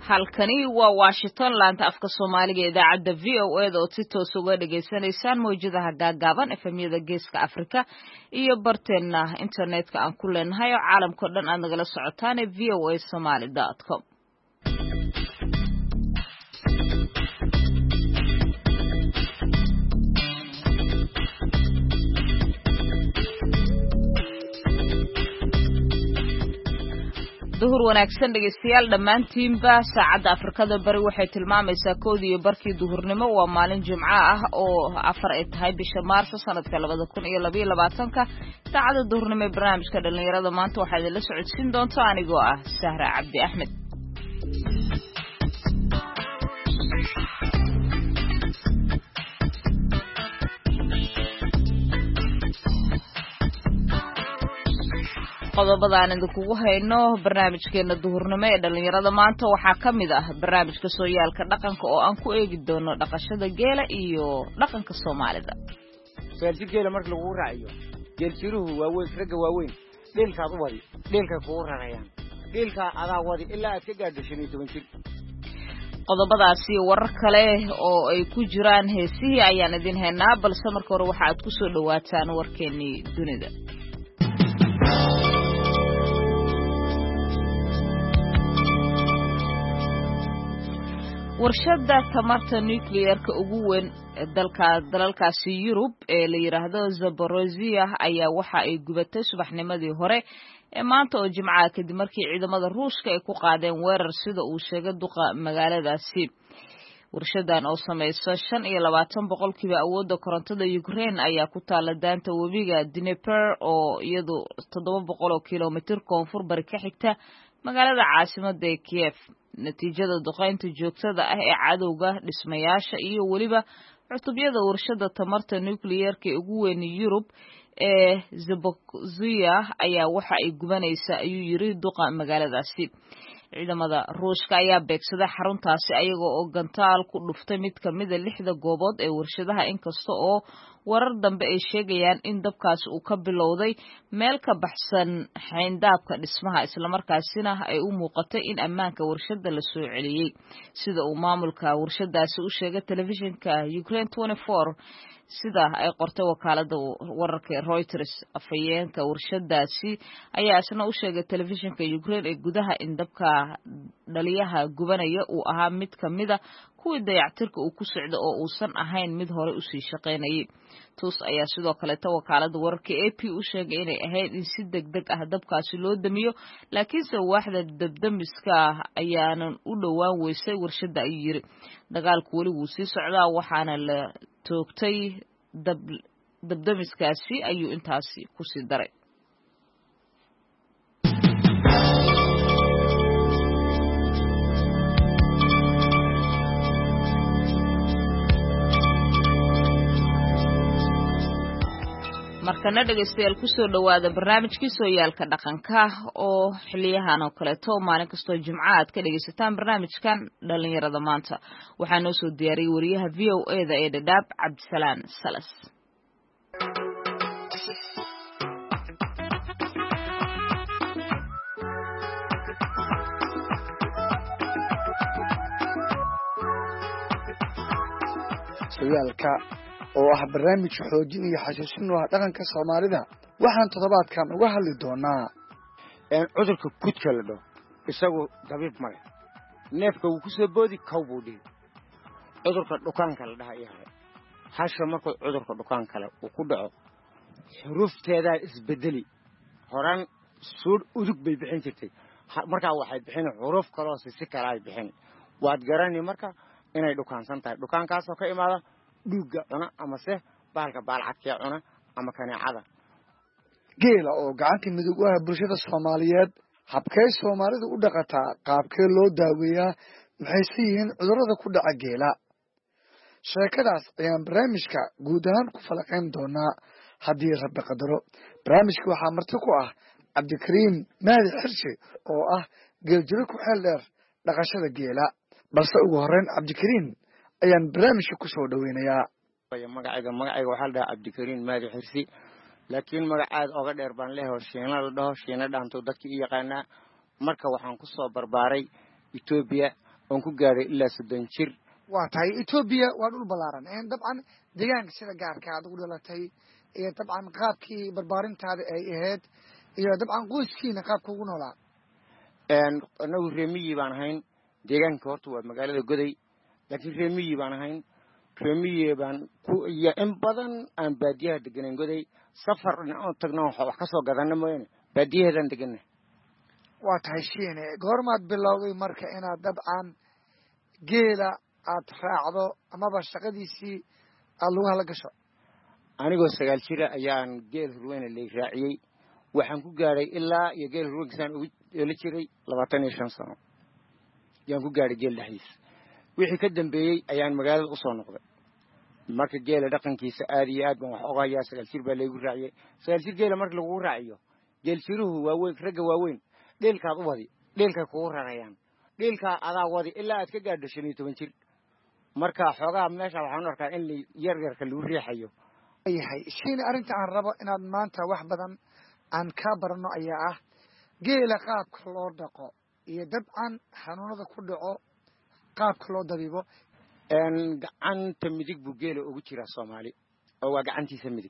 halkani waa Washington laanta afka Soomaaliga idaacada VOA oo si toos uga dhageysanaysaan mowjadaha gaagaaban efemyada geeska Afrika iyo barteena internetka aan ku leenahay oo caalamka dhan aad nagala socotaan voasomali.com. duhur wanaagsan dhageystayaal dhamaantiinba saacada Afrikada bari waxay tilmaamaysaa 1:00 duhurnimo waa maalin Jimco ah oo 4 ay tahay bisha Maarso sanadka 2022 saacada duhurnimo ee barnaamijka dhalinyarada maanta waxaa idin la socodsiin doonta anigoo ah Sahra Cabdi Axmed. qodobadaan idinku hayno barnaamijkeena duhurnimo ee dhalinyarada maanta waxaa kamid ah barnaamijka sooyaalka dhaqanka oo aan ku eegi doono dhaqashada geela iyo dhaqanka Soomaalida. Sooyaalka geela marka lagu raaciyo geel jiruhu waaweyn raga waaweyn dheelkaad u wadi dheelka ku raacayaan dheelka adaa wadi ilaa aad ka gaadho 15 jir. qodobadaasi warar kale oo ay ku jiraan heesihii ayaan idin haynaa balse marka hore waxa aad ku soo dhawaataan warkeenii dunida. warshada tamarta nuclear-ka ugu weyn dalalkaasi Yurub ee la yiraahdo Zaporozhye ayaa waxa ay gubatay subaxnimadii hore ee maanta oo Jimcaha kadib markii ciidamada Ruushka ay ku qaadeen weerar sida uu sheegay duqa magaaladaasi. warshadan oo samaysa 25% awoodda korontada Ukraine ayaa ku taala daanta webiga Dnieper oo iyadu 700 kiiloomitir koonfur bari ka xigta magaalada caasimadda ee Kiev. natiijada duqeynta joogtada ah ee cadowga dhismayaasha iyo waliba cutubyada warshada tamarta nuclear-ka ugu weyn Yurub ee Zaporozhye ayaa waxa ay gubanaysaa ayuu yiri duqa magaaladaasi. ciidamada Ruushka ayaa beegsaday xaruntaasi ayaga oo gantaal ku dhuftay mid kamid ah 6 goobood ee warshadaha inkasta oo warar dambe ay sheegayaan in dabkaasi uu ka bilowday meel ka baxsan xeyndaabka dhismaha isla markaasina ay u muuqatay in ammaanka warshada la soo celiyay sida uu maamulka warshadaasi u sheegay telefishinka Ukraine 24 sida ay qortay wakaalada wararka Reuters. afayeenka warshadaasi ayaa isna u sheegay telefishinka Ukraine ee gudaha in dabka dhaliyaha gubanaya uu ahaa mid kamida kuwii dayactirka uu ku socdo oo uusan ahayn mid hore u sii shaqeynayay. tus ayaa sidoo kale wakaalada wararka AP u sheegay inay ahayd in si degdeg ah dabkaasi loo damiyo laakiinse waaxda dabdamiska ayaanan u dhowaan weysay warshada ay yiri. dagaalku wali wuu sii socdaa waxaana la toogtay dabdamiskaasi ayuu intaasi ku sii daray. markana dhageystayaal ku soo dhawaada barnaamijkii sooyaalka dhaqanka oo xiliyahan oo kale maalin kasto Jimco aad ka dhageysataan barnaamijkan dhalinyarada maanta. waxaa noo soo diyaariyay wariyaha VOA-da ee Dadaab Cabdisalaan Salas. sooyaalka oo ah barnaamij xoojin iyo xasuusin oo dhaqanka Soomaalida waxaan toddobaadkan uga hadli doonaa cudurka kudka la dhaho isagu dabiib male neefka uu ku soo boodi kawbudhi cudurka dhukaanka la dhahay hasha markuu cudurka dhukaan kale uu ku dhaco xurufteeda isbedeli horan suud udug bay bixin jirtay marka waxay bixin xuruf kale oo si kale ay bixin waad garanay marka inay dhukaansan tahay dhukaankaas oo ka imaada dhuuga cuna ama se baalka baalcadka cuna ama kaneecada. geela oo gacanta midug ah bulshada Soomaaliyeed habkay Soomaalidu u dhaqataa qaabkee loo daaweeyaa maxay yihiin cudurrada ku dhaca geela. sheekadaas ayaan barnaamijka guud ahaan ku falaqayn doonaa haddii Rabbi qadaro. barnaamijka waxaa marti ku ah Cabdikariim Maadi Xirsi oo ah geeljiro ku xeel dheer dhaqashada geela. balse ugu horeyn Cabdikariim ayaan barnaamijka ku soo dhaweynayaa. magacayga waxaa la dhahaa Cabdikariim Maadi Xirsi laakiin magacaad oga dheer baan leeyahay Shiina la dhaho Shiina dhaanto dadkii yaqaana marka waxaan ku soo barbaaray Ethiopia oon ku gaadhay ilaa 30 jir. waa tahay Ethiopia waa dhul balaaran dabcan deegaanka sida gaarka aad ugu dhalatay iyo dabcan qaabkii barbaarintaada ay ahayd iyo dabcan qoyskiina qaabka ugu noolaa anagu reemiyi baan ahayn deegaanka horta waa magaalada Goday laakiin reemiyi baan ahayn reemiyi baan ku iyo in badan aan baadiyaha deganeen Goday safar oo tagno wax ka soo gadanno mooyane baadiyadan deganna. waa tahay shiine goormaad bilowday marka inaad dabcan geela aad raacdo amaba shaqadiisii aad lugaha la gasho anigoo 9 jir ayaan geel hurweyne la raaciyay waxaan ku gaaray ilaa iyo geel hurweynkiisaan ugu la jiray 25 sano yaan ku gaaray geel dhaxdiis wixii ka dambeeyay ayaan magaalada u soo noqday marka geela dhaqankiisa aad iyo aad baan wax oga hayaa 9 jir baa lagu raaciyay 9 jir geela marka lagu raaciyo geel jiruhu waa weyn ragga waa weyn dheelkaad u wadi dheelka kugu rarayaan dheelka adaa wadi ilaa aad ka gaadho 15 jir marka xogaa meesha waxaan arkaa in yar lagu riixayo yahay shiine arinta aan rabo inaad maanta wax badan aan ka barano ayaa ah geela qaabka loo dhaqo iyo dabcan xanuunada ku dhaco qaabka loo dabiibo gacanta midig buu geela ugu jiraa Soomaali oo waa gacantiisa midig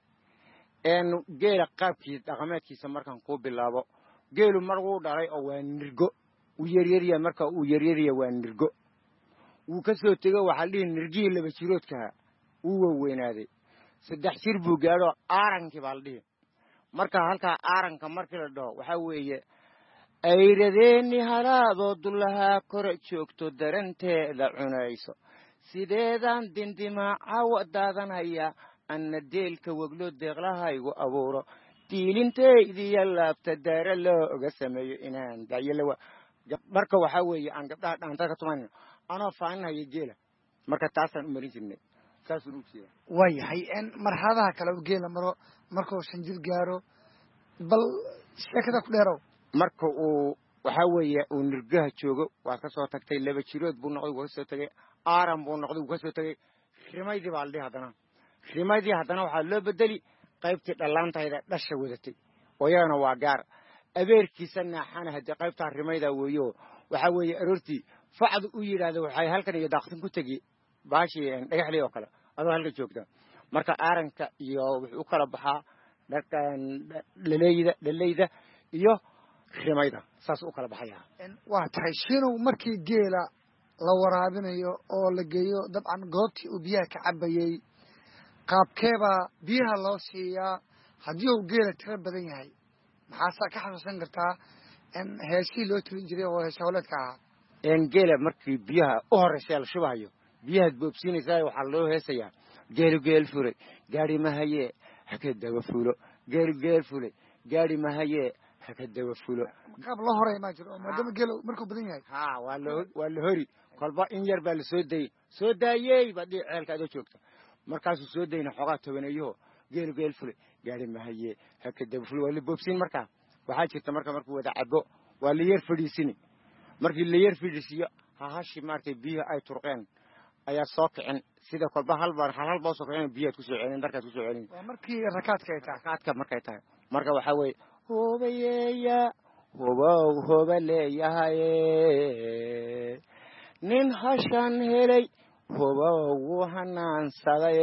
geela qaabkiisa dhaqameedkiisa markaan ku bilaabo geelu mar uu dhalay oo waa nirgo uu yaryariya marka uu yaryariya waa nirgo uu ka soo tego waxa dhiin nirgii 2 jiroodka uu weynaaday 3 jir buu gaadho aaranki baa la dhigay marka halka aaranka markii la dhaho waxa weeye ayradeeni halaado dulaha kor joogto daranteeda cunayso sideedan dindimaaca wadaadanaya anna deelka waglo deeqlahaygu abuuro diilintaydiya laabta daara loo oga sameeyo inaan dayalawa marka waxa weeye aan gabdhaha dhaanta ka tumanayno anoo faaninayo geela marka taasaan u marin jirnay saas uu jeeyaa waayahay marxadaha kale oo geela maro markuu 5 jir gaaro bal sheekada ku dheerow marka uu waxa weeye uu nirgaha joogo waa ka soo tagtay 2 jirood buu noqday waa soo tagay aaran buu noqday waa soo tagay rimaydii baa la rimaydii haddana waxa loo bedeli qaybtii dhalaantayda dhasha wadatay wayana waa gaar abeerkiisa naaxana hadii qaybta rimayda weeyo waxa weeye aroortii facdu u yiraahdo waxay halkan iyo daaqsin ku tagi baashi dhagaxley oo kale adoo halka joogta marka aaranka iyo wuxuu kala baxaa dharkan laleeyda iyo rimayda saas u kala baxaya waa tahay shiinow markii geela la waraabinayo oo la geeyo dabcan goobtii uu biyaha ka cabayay qaabkeeba biyaha loo siiyaa haddii uu geela tiro badan yahay maxaa ka xasuusan kartaa heesii loo tirin jiray oo hees hawleedka ahaa geela markii biyaha u horeysay la shubayo biyaha boobsiinaysaa waxaa loo heesayaa geel furay gaari mahaye haka daba fuulo geel furay gaari mahaye haka daba fuulo qaab loo horay ma jiro maadaama geelu markuu badan yahay waa la hori kolba in yar baa la soo daayay baa ceelka adoo joogta markaasuu soo dayna xogaa tobaneeyo geel furay gaari mahaye haka daba fuulo waa la boobsiin markaa waxaa jirta markuu wada cabo waa la yar fadhiisini markii la yar fadhiisiyo hahashi maartay biyaha ay turqeen ayaa soo kicin sida kolba hal baa soo kicin biyaha ku soo celin darkaas ku soo celin waa markii rakaadka markay tahay marka waxa weey hoobayeeya hobaleeyahay nin hashan helay wuu hanaansaday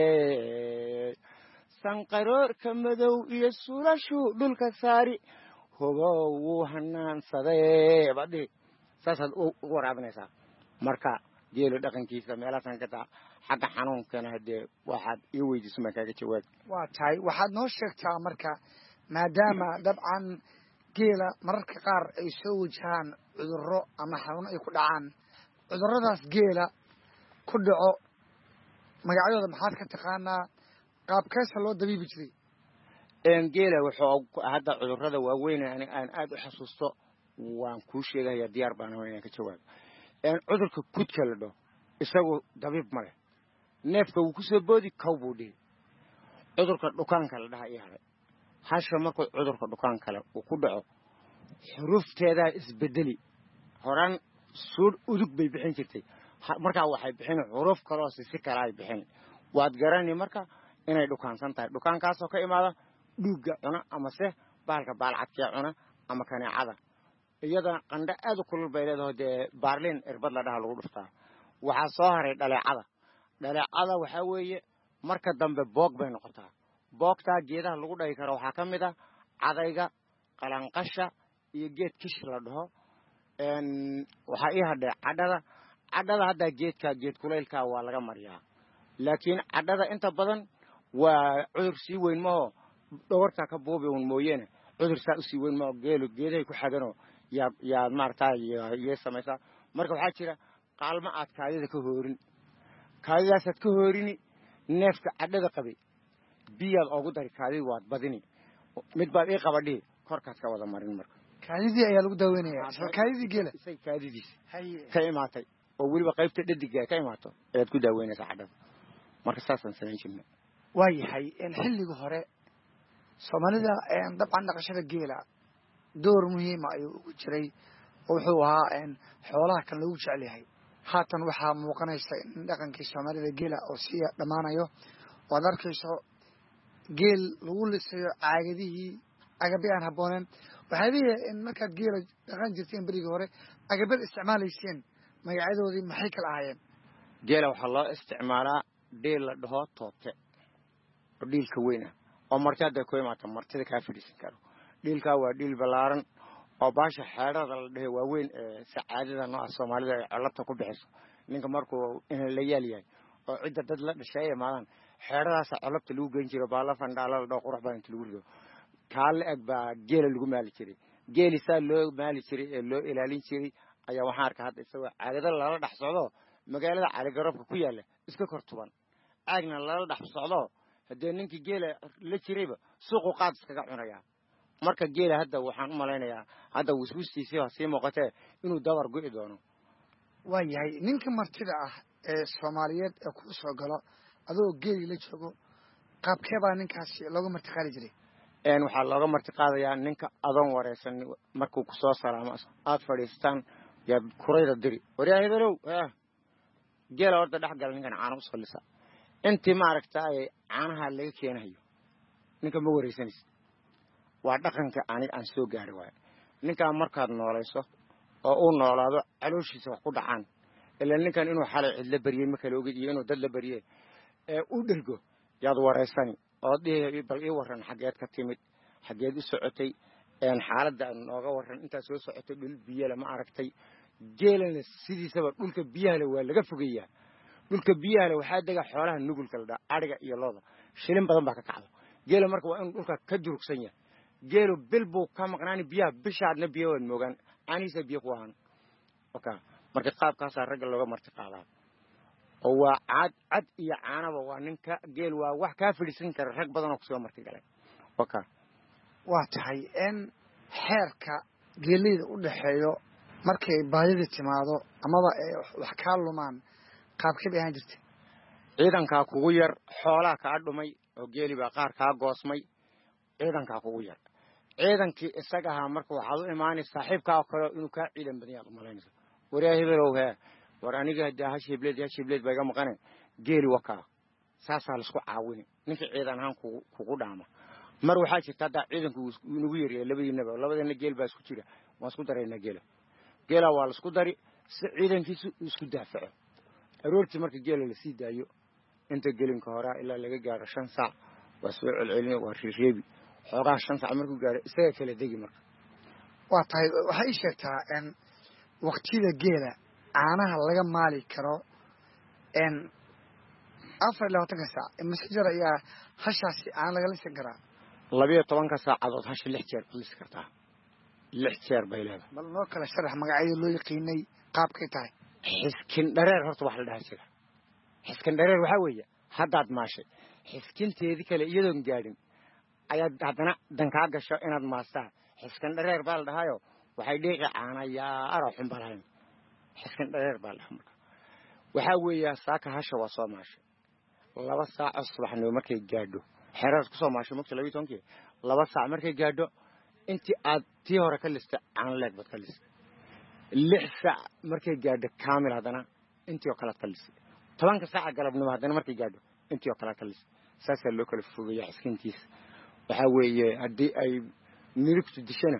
sanqaroorka madow iyo suulashu dhulka saari wuu hanaansaday badii saasaad u waraabinaysaa marka geelo dhaqankiisa meelahan ka taa xagga xanuunkana hadee waxaad ii weydiiso ma kaaga jawaab waa tahay waxaad noo sheegtaa marka maadaama dabcan geela mararka qaar ay soo wajahaan cudurro ama xanuun ay ku dhacaan cudurradaas geela ku dhaco magacyadooda maxaad ka taqaanaa qaabkeesa loo dabiibi jiray geela wuxuu hadda cudurrada waaweyn aan aad u xasuusto waan kuu sheegayaa diyaar baan ahay inaan ka jawaabo cudurka kudka la dhaho isagu dabiib ma leh neefka wuu ku soo boodi kow buu dhihi cudurka dhukaanka la dhaha iyo halay hasha markuu cudurka dhukaanka kale uu ku dhaco xurufteedaa isbedeli horaan suud udug bay bixin jirtay markaa waxay bixin xuruf kaloo si kale ay bixin waad garani marka inay dhukaansan tahay dhukaankaasoo ka imaada dhuugga cuna ama se baalka baalcadkee cuna ama kaneecada iyada qandho aad u kulul bay leedahay dee baarliin irbad la dhaha lagu dhuftaa waxaa soo haray dhaleecada waxaa weeye marka dambe boog bay noqotaa boogtaa geedaha lagu dhagi karo waxaa ka mid ah cadayga qalanqasha iyo geed kish la dhaho waxaa ii hadhay cadhada haddaa geed kulaylkaa waa laga mariyaa laakiin cadhada inta badan waa cudur sii weyn maho dhawartaa ka buubi un mooyeene cudur saa usii weyn maho geedahay ku xaganoo yaad maaragtaa yee samaysaa marka waxaa jira qaalmo aad kaadida ka hoorin kaadidaasaad ka hoorini neefka cadhada qabay biyaad oogu dari kaadidii waad badini mid baad ii qabadhihi korkaad ka wada marin marka kaadidii ayaa lagu daaweynaya kaadidii geela isay kaadidiis ka imaatay oo weliba qaybta dhadiga ka imaato ayaad ku daaweynaysaa cadhada marka saasaan samayn jirna waayahay xilliga hore soomaalida dabcan dhaqashada geela door muhiima ayuu ugu jiray oo wuxuu ahaa xoolaha kan lagu jecel yahay haatan waxaa muuqanaysa in dhaqankii soomaalida geela oo sii dhammaanayo oo ad arkayso geel lagu lisayo caagadihii agabi aan habbooneen waxaadihii markaad geela dhaqan jirteen berigii hore agabad isticmaalayseen magacyadoodii maxay kala ahaayeen geela waxaa loo isticmaalaa dhiil la dhaho toobte oo dhiilka weyn ah oo marti hadday ku imaata martida kaa fadhiisan karo dhiilkaa waa dhiil ballaaran oo baasha xeedhada la dhahe waaweyn ee sacaadada nooca soomaalida ay colabta ku bixiso ninka markuu in la yaal yahay oo cidda dad la dhashay ay imaadaan xeedhadaasa colabta lagu geyn jiro baala fandhaala la dhaho qurux baa inta lagu rido kaa la eg baa geela lagu maali jiray geeli saa loo maali jiray ee loo ilaalin jiray ayaa waxaan arkaa hadda isagoo caagada lala dhex socdo magaalada caligaroobka ku yaalla iska kor tuban caagna lala dhex socdo haddee ninkii geela la jirayba suuqu qaad iskaga cunayaa marka geela hadda waxaan u malaynayaa hadda wiswistiisii sii muuqatee inuu dabar go'i doono waayahay ninka martida ah ee soomaaliyeed ee kuu soo galo adoo geeli la joogo qaabkee baa ninkaasi looga martiqaadi jiray waxaa looga martiqaadayaa ninka adoon wareysan markuu ku soo salaamo aad fadhiistaan yaad kurayda diri waryaa hebelow geela horta dhex gala ninkan caana usoo lisa intii maaragtay caanaha laga keenayo ninka ma wareysanaysa waa dhaqanka aniga aan soo gaari waayo ninkaan markaad noolayso oo uu noolaado calooshiisa wax ku dhacaan ilaa ninkan inuu xalay cid la bariyey ma kala ogid iyo inuu dad la bariyey u dhergo yaad wareysani oo dhihi bal ii warran xaggeed ka timid xaggeed u socotay xaaladda nooga warran intaad soo socotay dhul biyale ma aragtay geelana sidiisaba dhulka biyahale waa laga fogeeyaa dhulka biyahale waxaa dega xoolaha nugulka la dhaa adhiga iyo looda shilin badan baa ka kacdo geela marka waa inuu dhulka ka durugsan yahay geelu bil buu ka maqnaani biyaha bishaadna biyo waad moogaan caanihiisa biyo ku ahaan marka qaabkaasaa ragga looga marti qaadaa oo waa cad iyo caanaba waa ninka geel waa wax kaa fadhiisan kara rag badan oo kusoo marti galay waa tahay xeerka geeleyda u dhaxeeyo markay baadida timaado amaba ay wax kaa lumaan qaabkee bay ahaan jirtay ciidankaa kugu yar xoolaa kaa dhumay oo geeli baa qaar kaa goosmay ciidankaa kugu yar ciidankii isaga ahaa marka waxaad u imaanay saaxiibkaa oo kale inuu kaa ciidan badan yaad u malaynaysa waryaa hebelow war aniga hadda hashibleed baa iga maqane geeli wakaa saasaa laisku caawini ninka ciidan ahaan kugu dhaama mar waxaa jirta haddaa ciidanku inagu yaryahay labadiinaba labadeena geel baa isku jira waan isku daraynaa geela waa laisku dari si ciidankiisu isku daafaco aroortii marka geela lasii daayo inta gelinka horaa ilaa laga gaaro 5 saac waa soo celcelin waa reebi xoogaa 5 saac markuu gaaro isaga kala degi marka waa tahay waxay ii sheegtaa waqtiyada geela caanaha laga maali karo 24 saac masajara ayaa hashaasi aan laga lisan karaa 12 saacadood hashi 6 jeer lisi kartaa 6 jeer bay leedahay bal noo kala sharax magacyada loo yaqiinay qaabkay tahay xiskin dhareer horta wax la dhahay jira xiskin dhareer waxa weeye haddaad maashay xiskinteedii kale iyadoon gaadhin ayaad haddana dankaa gasho inaad maastaa xiskin dhareer baa la dhahayo waxay dhiiqi caanayaa aro xun balayn xiskin dhareer baa la marka waxa weeye saaka hasha waa soo maashay 2 saac subaxnimo markay gaadho xeerar ku soo maashay mugta 12 2 saac markay gaadho intii aad tii hore ka listay aan leeg bad ka listay 6 saac markay gaadho kaamil hadana intii oo kala ka listay 10 saac galabnimo hadana markay gaadho intii oo kala ka listay saasa loo kala fogeeyaa xiskintiisa waxa weeye hadii ay nirigtu dishana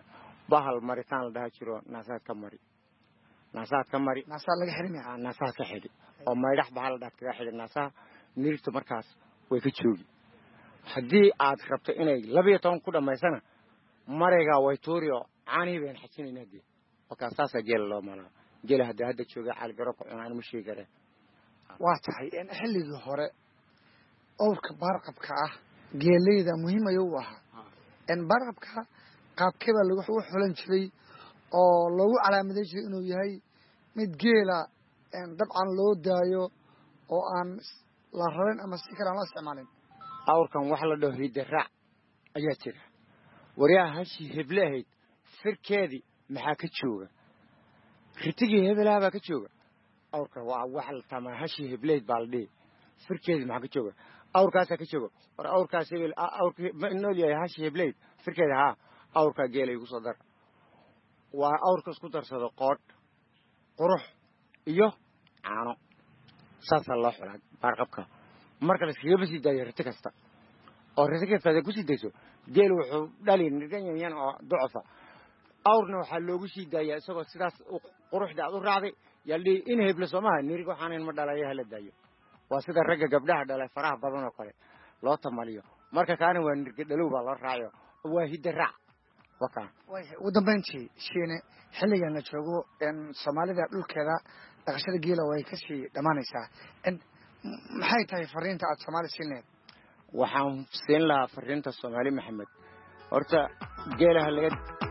bahal maritaan la dhaha jiro naasaad ka mari naasaa laga xirimaya naasaha ka xidhi oo maydhax bahal dhaad kaga xidhi naasaha nirigta markaas way ka joogi haddii aad rabto inay 12 ku dhamaysana marayga way tuuri oo caani been xajinayna dii markaas taas geel loo malaa geel hadda jooga calgaro ku cunaan ma sheegare waa tahay in xilligii hore awrka barqabka ah geeleyda muhiim ayuu ahaa in barqabka qaabkeeda lagu xulan jiray oo lagu calaamadeyn jiray inuu yahay mid geela dabcan loo daayo oo aan la rarin ama si kale aan la isticmaalin awrkan wax la dhaho hidaraac ayaa jira wariyaha hashi heblahayd firkeedii maxaa ka jooga ritigii hebelaha baa ka jooga awrka waa wax la tamaa hashi heblahayd baa la dhihi firkeedii maxaa ka jooga awrkaasaa ka jooga war awrkaas hebel awrkii ma nool yahay hashi heblahayd firkeeda haa awrkaa geelay ku soo dar waa awrka isku darsado qoodh qurux iyo caano saasaa loo xulaa baarqabka marka la iskaga sii daayo riti kasta oo riti kasta ku sii dayso geel wuxuu dhali nigan oo ducfa awrna waxaa loogu sii daayaa isagoo sidaas quruxda aad u raacday yaldhi in hebla soomaha nirig waxaan ma dhalayo hala daayo waa sida ragga gabdhaha dhalay faraha badan oo kale loo tamaliyo marka kaana waa nirga dhalow baa loo raaciyo waa hidaraac ugu dambeyntii shiine xilligan la joogo soomaalida dhulkeeda dhaqashada geela way kasii dhammaanaysaa maxay tahay fariinta aad soomaali siinleed waxaan siin lahaa fariinta soomaali maxamed horta geelaha laga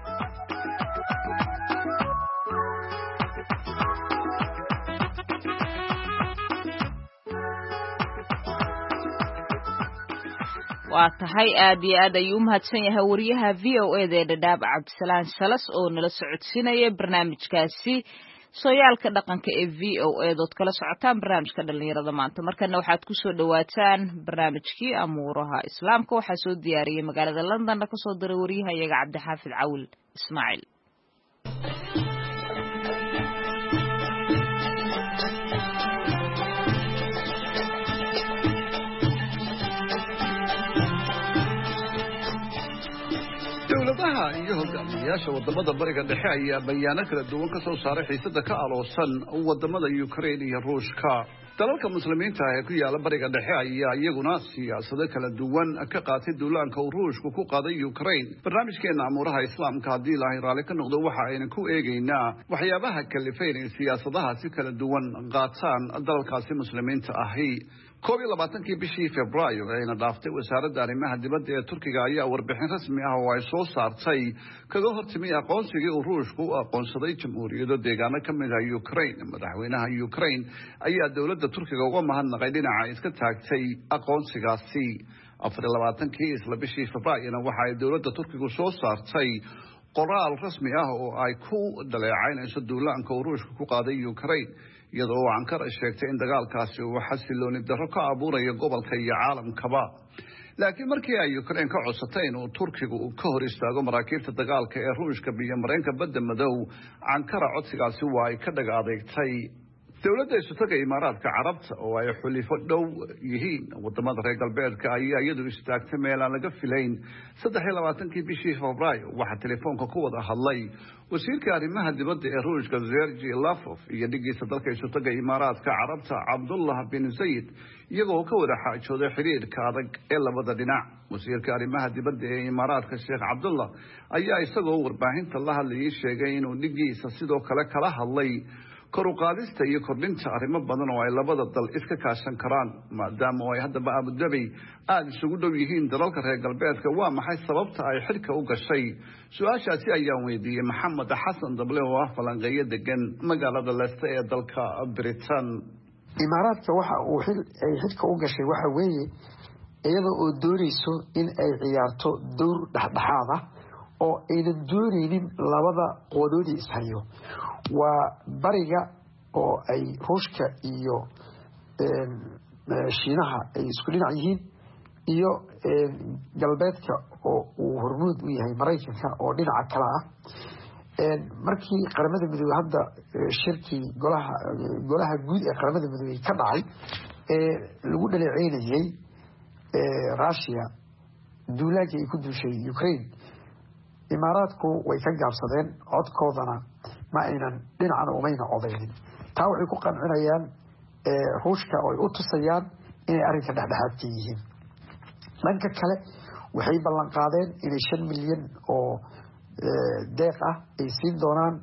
waa tahay aad iyo aad ayuu u mahadsan yahay wariyaha VOA da Dhadhaab Cabdisalaan Salas oo nala socodsiinaya barnaamijkaasi sooyaalka dhaqanka ee VOA dood kala socotaan barnaamijka dhalinyarada maanta markana waxaad ku soo dhawaataan barnaamijkii amuuraha islaamka waxaa soo diyaariyay magaalada London ka soo diray wariyaha iyaga Cabdixaafid Cawil Ismaaciil dowladaha iyo hogaamiyayaasha wadamada bariga dhexe ayaa bayaano kala duwan ka soo saaray xiisada ka aloosan wadamada Ukraine iyo Ruushka dalalka muslimiinta ee ku yaala bariga dhexe ayaa iyaguna siyaasado kala duwan ka qaatay duulaanka uu Ruushku ku qaaday Ukraine barnaamijkeena amuuraha islaamka hadii Ilaahay raali ka noqdo waxa aynu ku eegaynaa waxyaabaha kalifeynaya siyaasadaha si kala duwan qaataan dalalkaasi muslimiinta ahi 22 bishii Febraayo ayna dhaaftay wasaaradda arrimaha dibadda ee Turkiga ayaa warbixin rasmi ah oo ay soo saartay kaga hortimay aqoonsigii uu Ruushku u aqoonsaday jamhuuriyadda deegaano ka mid ah Ukraine madaxweynaha Ukraine ayaa dowladda Turkiga uga mahadnaqay dhinaca iska taagtay aqoonsigaasi 24 isla bishii Febraayo waxa ay dowladda Turkiga soo saartay qoraal rasmi ah oo ay ku dhaleecaynayso duulaanka uu Ruushku ku qaaday Ukraine iyadoo Ankara sheegtay in dagaalkaasi uu xasilooni darro ka abuurayo gobolka iyo caalamkaba laakiin markii ay Ukraine ka codsatay inuu Turkigu ka hor istaago maraakiibta dagaalka ee Ruushka biyo mareenka badda madow Ankara codsigaasi waa ay ka dhagaadeegtay dowladda isutaga Imaaraadka Carabta oo ay xulifo dhow yihiin wadamada reer galbeedka ayaa iyadu istaagtay meel aan laga filayn 23 bishii Febraayo waxa telefoonka ku wada hadlay wasiirka arrimaha dibadda ee Ruushka Sergey Lavrov iyo dhigiisa dalka isutaga Imaaraadka Carabta Abdullah bin Zayed iyagoo ka wada xaajooday xiriirka adag ee labada dhinac wasiirka arrimaha dibadda ee Imaaraadka Sheikh Abdullah ayaa isagoo warbaahinta la hadlayay sheegay inuu dhigiisa sidoo kale kala hadlay koru qaadista iyo kordhinta arrimo badan oo ay labada dal iska kaashan karaan maadaama ay haddaba Abu Dhabi aad isugu dhow yihiin dalalka reer galbeedka waa maxay sababta ay xilka u gashay su'aashaasi ayaan weydiiyay Maxamed Xasan Dable oo ah falanqeeyo degan magaalada Leicester ee dalka Britain Imaaraadka waxa uu xilka u gashay waxa weeye iyadoo oo doonayso in ay ciyaarto door dhaxdhaxaad ah oo aynan doonaynin labada qodoodi ishayo waa bariga oo ay Ruushka iyo Shiinaha ay isku dhinac yihiin iyo galbeedka oo uu hormuud u yahay Mareykanka oo dhinaca kale ah markii qaramada midoobay hadda shirkii golaha guud ee qaramada midoobay ka dhacay lagu dhaleeceynayay Russia duulaanka ay ku duushay Ukraine imaaraadku way ka gaabsadeen codkoodana ma aynan dhinacna umayna codaynin taa waxay ku qancinayaan ruushka oo ay u tusayaan inay arrinka dhexdhexaadka yihiin dhanka kale waxay ballan qaadeen inay 5 milyan oo deeq ah ay siin doonaan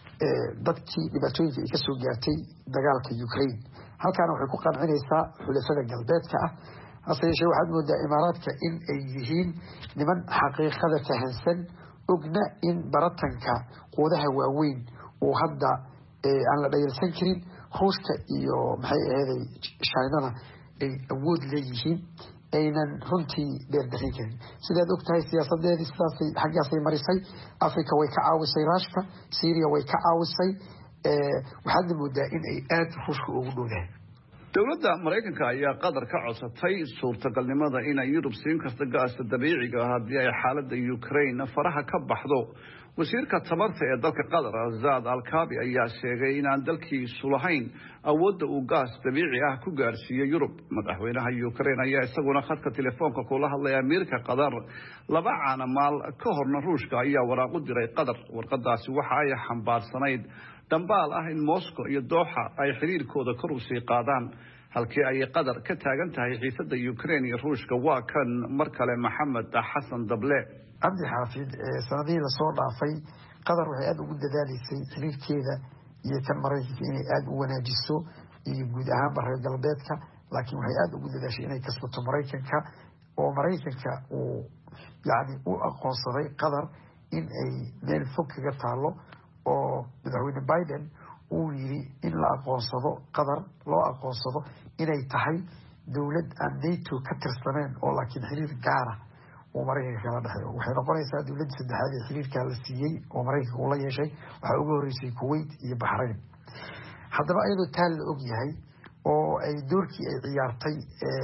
dadkii dhibaatooyinka ay ka soo gaartay dagaalka Ukraine halkaana waxay ku qancinaysaa xulafada galbeedka ah hase yeeshee waxaad moodaa imaaraadka in ay yihiin niman xaqiiqada fahansan ogna in baratanka quwadaha waaweyn oo hadda aan la dhayalsan karin ruushka iyo maxay ahayd China ay awood leeyihiin aynan runtii dheerdhexin karin sidaad ogtahay siyaasadeedii sidaasay xaggaasay marisay Afrika way ka caawisay Ruushka Syria way ka caawisay waxaad moodaa in ay aad ruushka ugu dhowdahay dowladda Mareykanka ayaa qadar ka codsatay suurtagalnimada in ay Yurub siin karto gaasta dabiiciga ah haddii ay xaaladda Ukraine faraha ka baxdo wasiirka tamarta ee dalka Qatar Zaad Al-Kaabi ayaa sheegay in aan dalkiisu lahayn awoodda uu gaas dabiici ah ku gaarsiiyo Yurub madaxweynaha Ukraine ayaa isaguna khadka telefoonka kula hadlay amiirka Qatar laba caanamaal ka horna Ruushka ayaa waraaq u diray Qatar warqadaasi waxa ay xambaarsanayd dambaal ah in Moscow iyo Doha ay xiriirkooda kor u sii qaadaan halkii ay Qatar ka taagan tahay xiisadda Ukraine iyo Ruushka waa kan mar kale Maxamed Xasan Dable cabdi xaafid sanadihii la soo dhaafay Qatar waxay aad ugu dadaalaysay xiriirkeeda iyo kan Mareykanka inay aad u wanaajiso iyo guud ahaan reer galbeedka laakiin waxay aad ugu dadaashay inay kasbato Mareykanka oo Mareykanka uu yaani u aqoonsaday Qatar in ay meel fog kaga taalo oo madaxweyne Biden uu yiri in la aqoonsado Qatar loo aqoonsado inay tahay dawlad aan NATO ka tirsaneen oo laakiin xiriir gaar ah oo Mareykanka la dhaxeeyo waxay noqonaysaa dawladda saddexaad ee xiriirka la siiyay oo Mareykanka uu la yeeshay waxa ugu horeysay Kuwait iyo Bahrain haddaba ayadoo taal la og yahay oo ay doorkii ay ciyaartay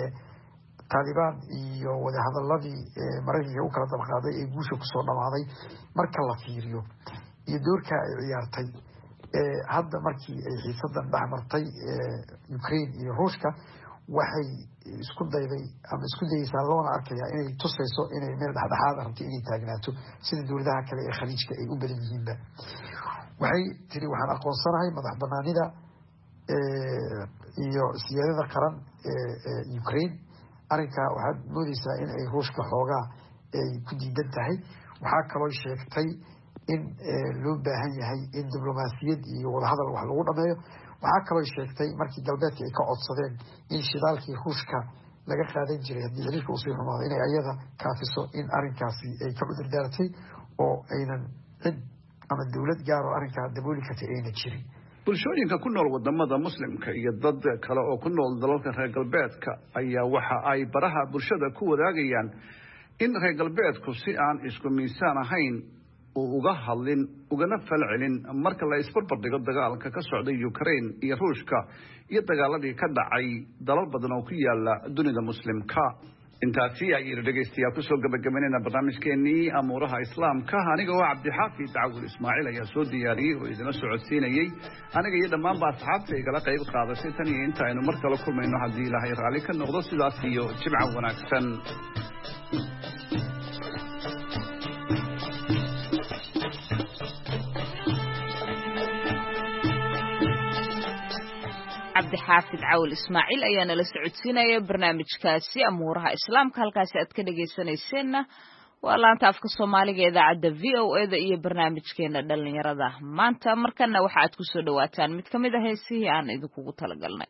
Taliban iyo wada hadaladii Mareykanka u kala dabqaaday ee guusha ku soo dhamaaday marka la fiiriyo iyo doorka ay ciyaartay hadda markii ay xiisadan dhaxmartay Ukraine iyo Ruushka waxay isku dayday ama isku dayaysaa loona arkayaa inay tusayso inay meel dhexdhexaad rabto inay taagnaato sida dawladaha kale ee khaliijka ay u badan yihiinba waxay tiri waxaan aqoonsanahay madax banaanida iyo siyaadada qaran ee Ukraine arrinka waxaad moodaysaa in ay Ruushka xoogaa ay ku diidan tahay waxaa kaloo sheegtay in loo baahan yahay in diblomaasiyad iyo wada hadal wax lagu dhameeyo waxaa kaloo sheegtay markii galbeedka ay ka codsadeen in shidaalkii Ruushka laga qaadan jiray haddii xiriirka uu sii xumaado inay ayada kaafiso in arrinkaasi ay ka cudur daartay oo aynan cid ama dawlad gaar oo arrinkaa dabooli kartay ayna jirin bulshooyinka ku nool wadamada muslimka iyo dad kale oo ku nool dalalka reer galbeedka ayaa waxa ay baraha bulshada ku wadaagayaan in reer galbeedku si aan isku miisaan ahayn uga hadlin ugana falcelin marka la isbarbardhigo dagaalka ka socda Ukraine iyo Ruushka iyo dagaaladii ka dhacay dalal badan oo ku yaala dunida muslimka intaasi ayay dhageystayaal ku soo gabagabeynayna barnaamijkeenii amuuraha islaamka aniga oo Cabdi Xaafid Daawud Ismaaciil ayaa soo diyaariyay oo idin soo codsiinayay aniga iyo dhammaan asxaabta igala qayb qaadatay tan iyo inta aynu mar kale kulmayno haddii Ilaahay raali ka noqdo sidaas iyo jimco wanaagsan cabdi xaafid cawl ismaaciil ayaa nala socodsiinaya barnaamijkaasi amuuraha islaamka halkaasi aad ka dhageysanayseena waa laanta afka Soomaaliga ee idaacadda VOA iyo barnaamijkeena dhalinyarada maanta markana waxa aad ku soo dhawaataan mid kamid ah heesihii aan idinku talagalnay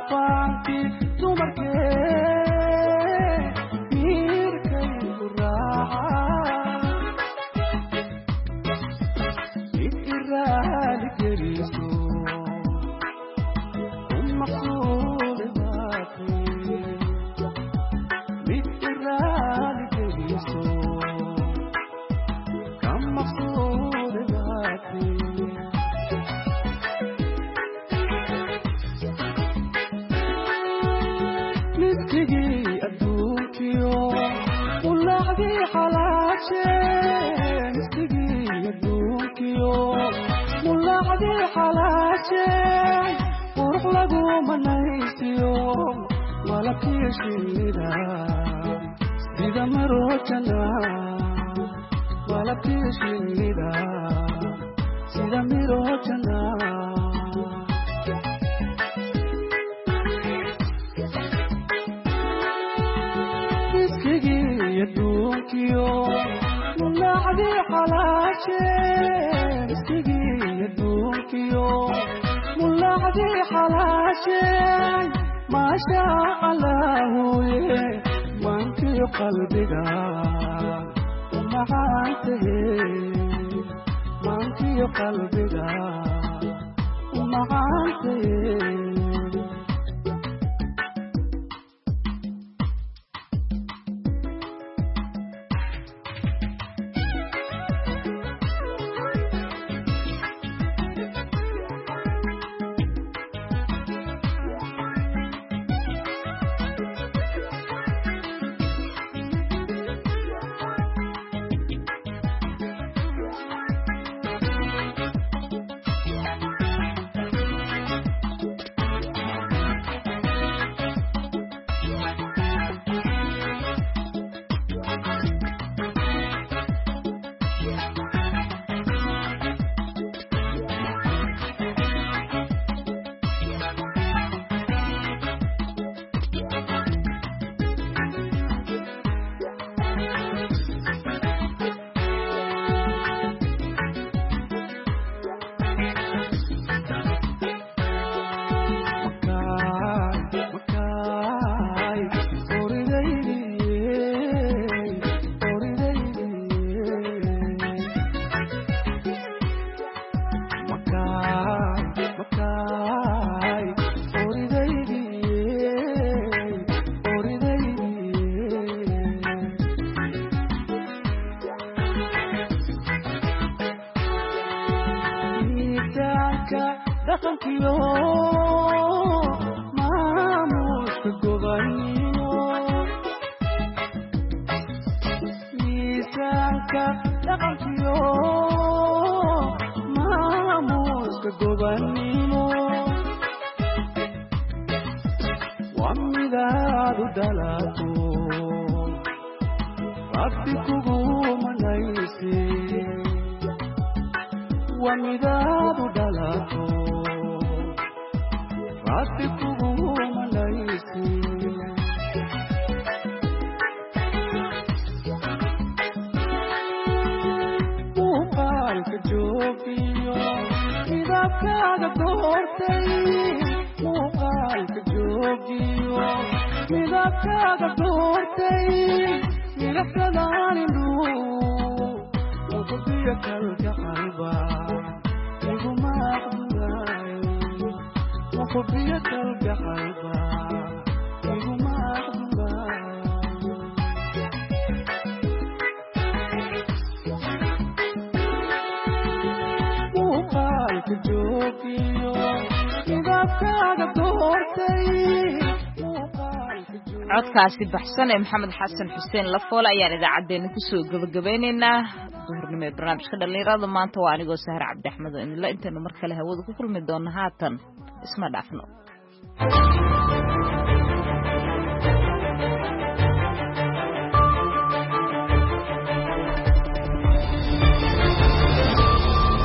faanki dumarke miirkaygu raaca mid iraali geliso umaqsuudi baaqi mid iraali geliso kamaqsuudi baaqi مسكي أدوكيو ولعبي حلاشي مسكي أدوكيو ولعبي حلاشي وروح لقو منايسيو ولا كيشي لدا إذا مروتنا ولا كيشي لدا إذا مروتنا يدوكيو ملاحظي حلاشي مسكي يدوكيو ملاحظي حلاشي ما شاء الله وانكي قلبي ومعانته وانكي قلبي ومعانته dhaqankiyo maamuuska gobanimo miisaanka dhaqankiyo maamuuska gobanimo waa midaad u dhalato rabbi kugu manaysi ومداد دلاتو راتكو ملايسي موقالك جوفيو إذا كان دورتي موقالك جوفيو إذا كان دورتي يلفظان النور وقضيك الجحلبا وما أخذناي وقضيك الجحلبا وما أخذناي وقالك جوكيو إذا كان دورتي codkaasi baxsan ee maxamed xasan xuseen lafool ayaan idaacadeena ku soo gabagabaynaynaa duhurnimo ee barnaamijka dhalinyarada maanta waa anigoo sahar cabdi axmed oo inla intaanu mar kale hawada ku kulmi doona haatan isma dhaafno